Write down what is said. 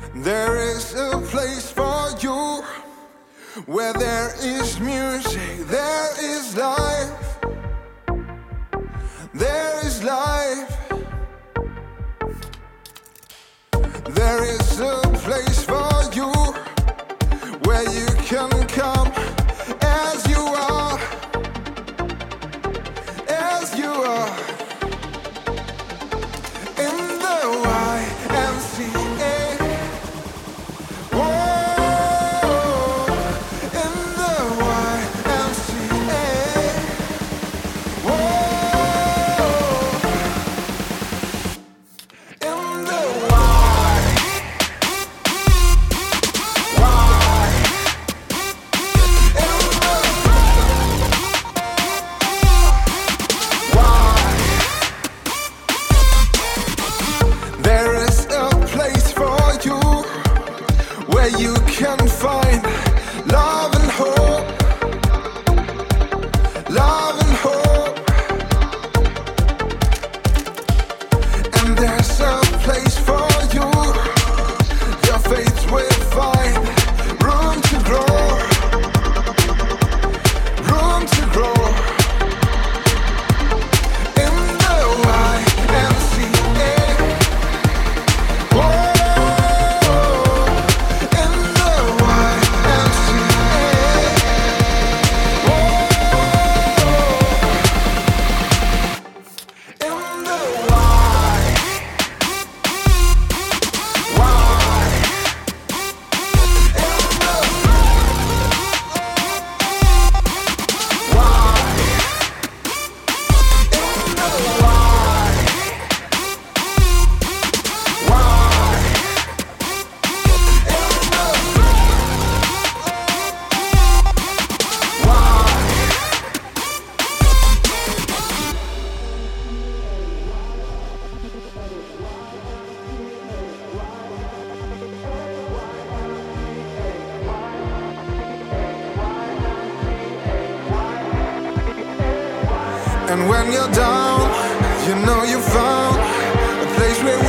There is a place for you where there is music, there is life, there is life. There is a place for you where you can come as you are, as you are. In the YMCA. Oh, in the YMCA. Oh, in the There is a place for you where you can find love and hope, love and hope. And there's a place for you, your faith will find room to grow, room to grow. In the YMCA. And when you're down, you know you found a place where